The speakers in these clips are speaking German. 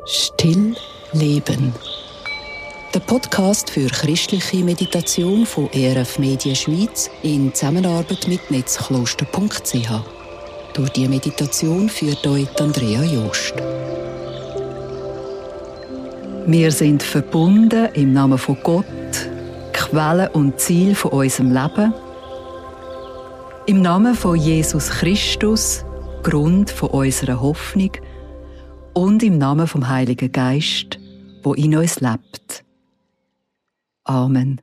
Still Leben. Der Podcast für christliche Meditation von ERF Media Schweiz in Zusammenarbeit mit netzkloster.ch. Durch die Meditation führt euch Andrea Jost. Wir sind verbunden im Namen von Gott, Quelle und Ziel von unserem Leben. Im Namen von Jesus Christus, Grund von unserer Hoffnung. Und im Namen vom Heiligen Geist, wo in uns lebt. Amen.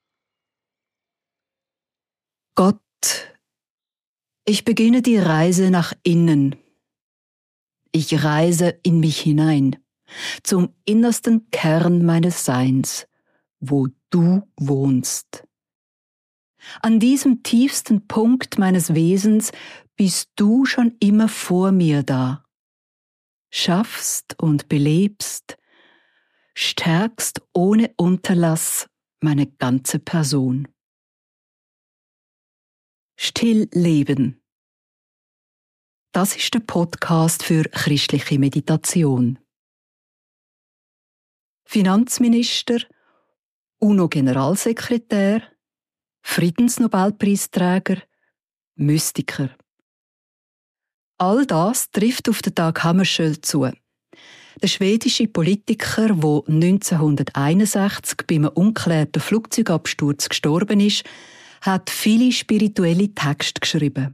Gott, ich beginne die Reise nach innen. Ich reise in mich hinein, zum innersten Kern meines Seins, wo du wohnst. An diesem tiefsten Punkt meines Wesens bist du schon immer vor mir da. Schaffst und belebst, stärkst ohne Unterlass meine ganze Person. Still Leben. Das ist der Podcast für christliche Meditation. Finanzminister, UNO-Generalsekretär, Friedensnobelpreisträger, Mystiker. All das trifft auf den Dag Hammarskjöld zu. Der schwedische Politiker, der 1961 bei einem ungeklärten Flugzeugabsturz gestorben ist, hat viele spirituelle Texte geschrieben.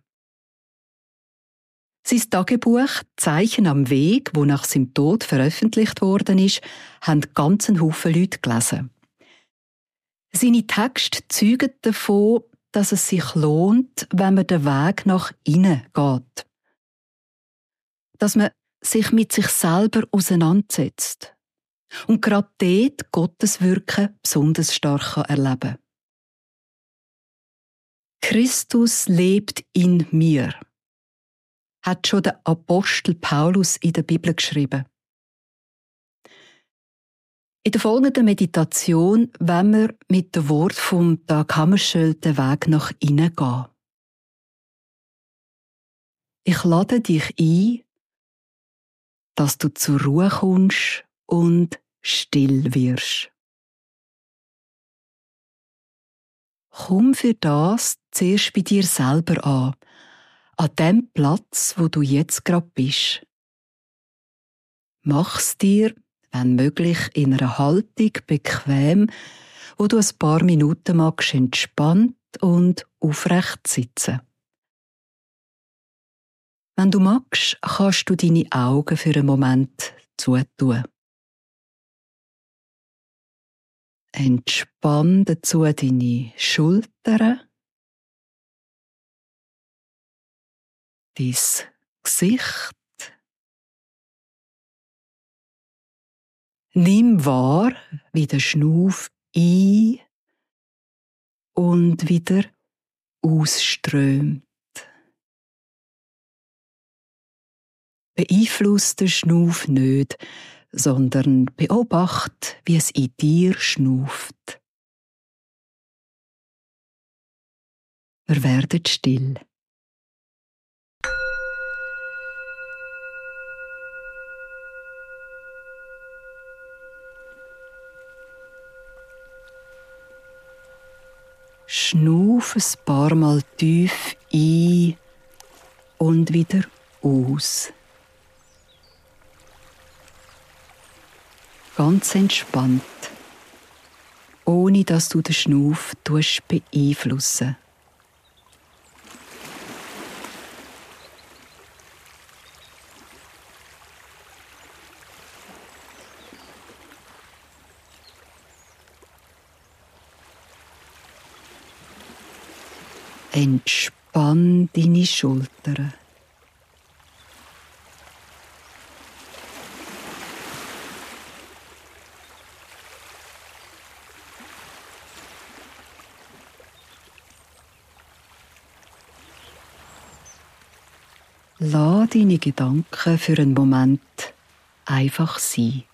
Sein Tagebuch «Zeichen am Weg», wo nach seinem Tod veröffentlicht worden ist, haben ganz einen Haufen Leute gelesen. Seine Texte zeugen davon, dass es sich lohnt, wenn man den Weg nach innen geht. Dass man sich mit sich selber auseinandersetzt und gerade dort Gottes Wirken besonders stark erleben kann. Christus lebt in mir, hat schon der Apostel Paulus in der Bibel geschrieben. In der folgenden Meditation wollen wir mit dem Wort vom Dag Hammarskjöld den Weg nach innen gehen. Ich lade dich ein, dass du zur Ruhe kommst und still wirst. Komm für das zuerst bei dir selber an dem Platz, wo du jetzt gerade bist. Mach's dir, wenn möglich, in einer Haltung bequem, wo du ein paar Minuten magst entspannt und aufrecht sitzen. Wenn du magst, kannst du deine Augen für einen Moment zutun. Entspann dazu deine Schultern, dein Gesicht. Nimm wahr, wie der Schnuff ein- und wieder ausströmt. Beeinflusst den Schnuff nicht, sondern beobachte, wie es in dir schnuft. Wir werden still. Schnuff ein paar Mal tief ein und wieder aus. Ganz entspannt, ohne dass du den Schnuff beeinflussen. Entspann deine Schultern. Lass deine Gedanken für einen Moment einfach sein.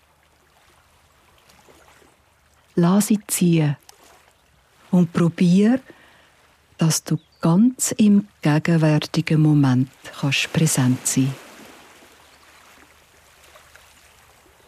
Lass sie ziehen und probier, dass du ganz im gegenwärtigen Moment präsent sein kannst.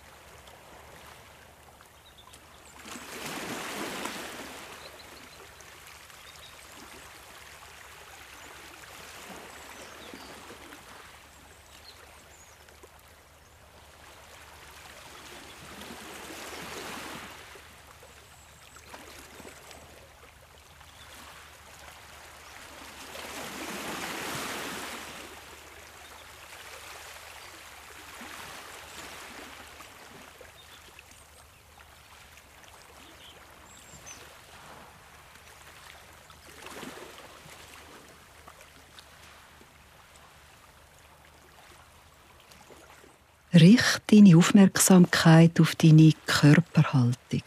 Richte deine Aufmerksamkeit auf deine Körperhaltung.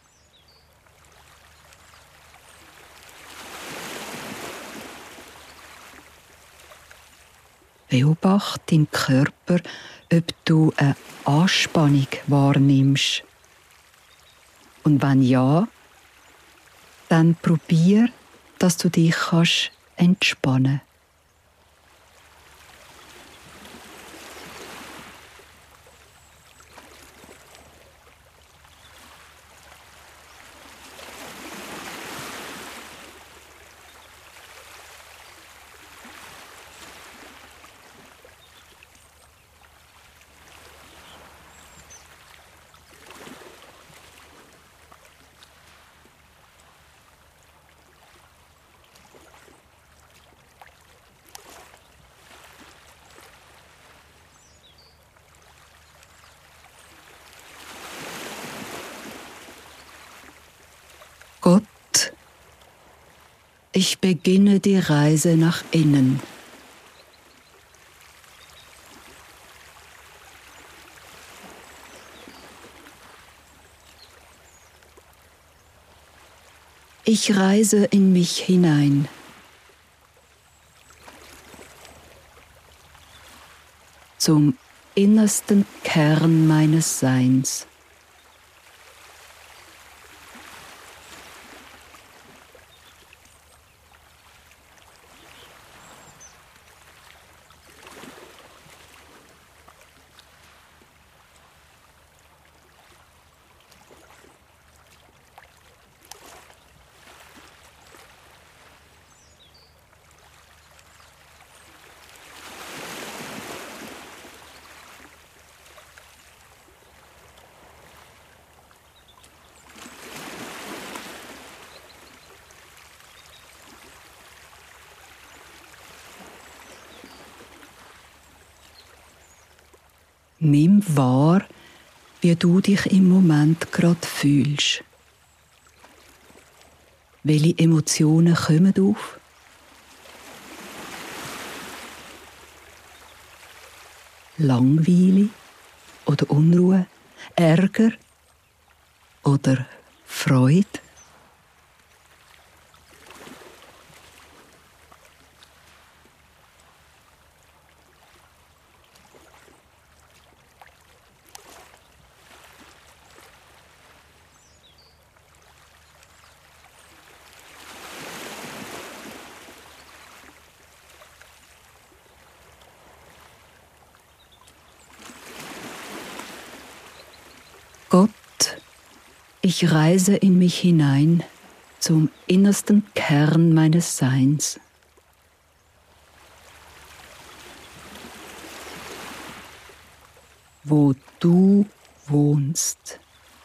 Beobachte im Körper, ob du eine Anspannung wahrnimmst. Und wenn ja, dann probier, dass du dich entspannen kannst. Gott, ich beginne die Reise nach innen. Ich reise in mich hinein. Zum innersten Kern meines Seins. Nimm wahr, wie du dich im Moment gerade fühlst. Welche Emotionen kommen auf? Langweile oder Unruhe, Ärger oder Freude? Gott, ich reise in mich hinein zum innersten Kern meines Seins. Wo du wohnst.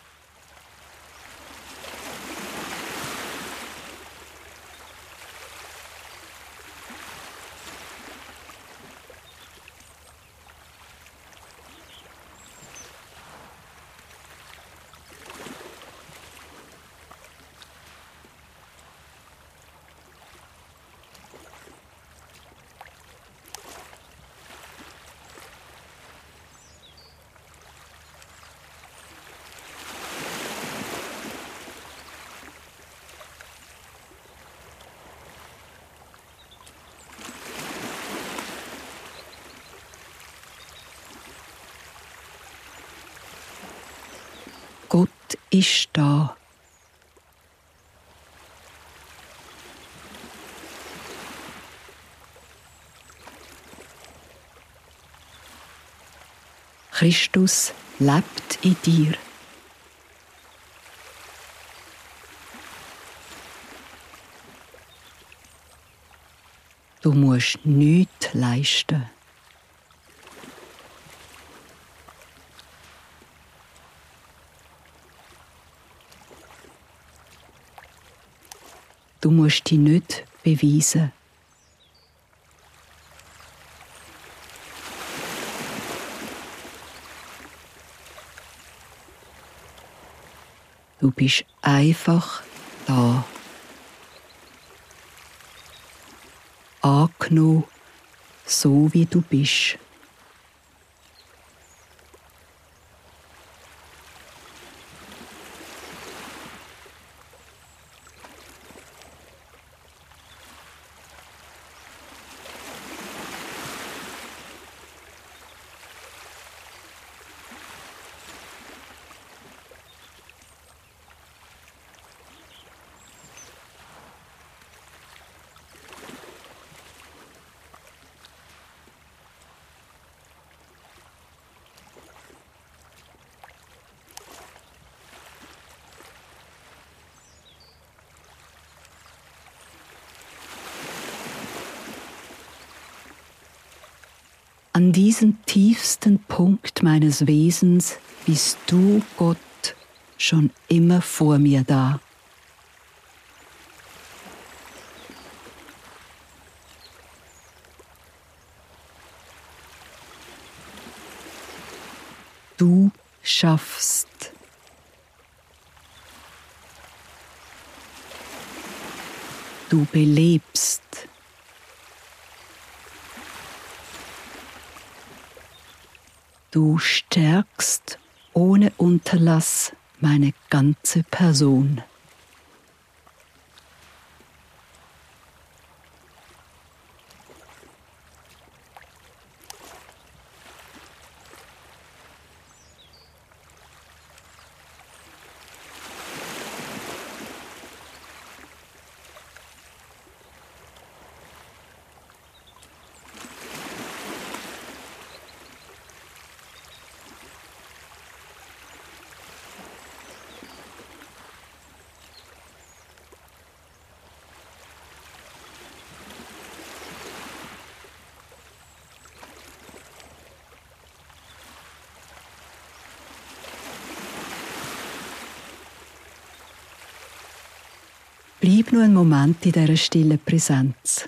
Gott ist da. Christus lebt in dir. Du musst nichts leisten. Du musst dich nicht beweisen. Du bist einfach da. Angenommen, so wie du bist. An diesem tiefsten Punkt meines Wesens bist du, Gott, schon immer vor mir da. Du schaffst. Du belebst. Du stärkst ohne Unterlass meine ganze Person. Bleib nur einen Moment in dieser stillen Präsenz.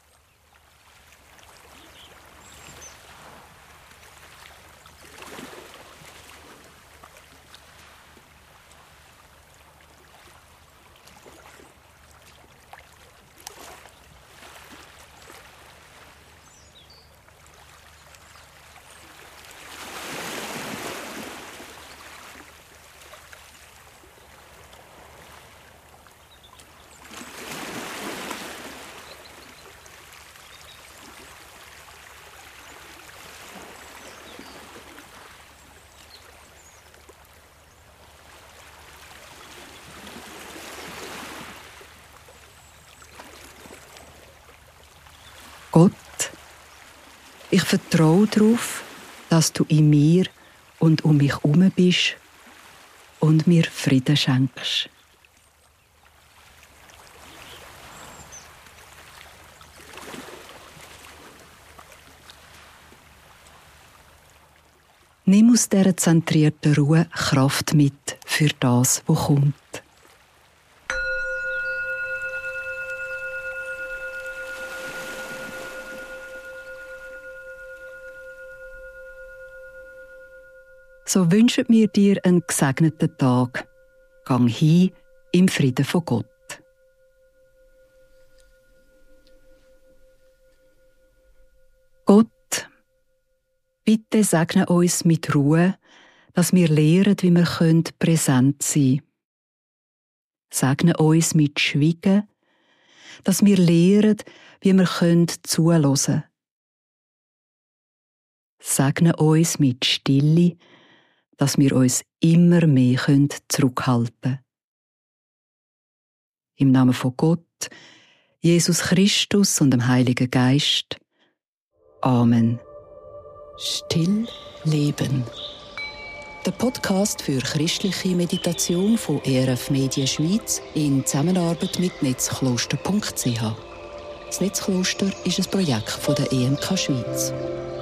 Gott, ich vertraue darauf, dass du in mir und um mich herum bist und mir Frieden schenkst. Nimm aus dieser zentrierten Ruhe Kraft mit für das, was kommt. So wünschen wir dir einen gesegneten Tag. Gang hin im Frieden von Gott. Gott, bitte segne uns mit Ruhe, dass wir lernen, wie wir präsent sein können. Segne uns mit Schweigen, dass wir lernen, wie wir zuhören können. Segne uns mit Stille, dass wir uns immer mehr zurückhalten können. Im Namen von Gott, Jesus Christus und dem Heiligen Geist. Amen. Still leben. Der Podcast für christliche Meditation von ERF Media Schweiz in Zusammenarbeit mit netzkloster.ch. Das Netzkloster ist ein Projekt von der EMK Schweiz.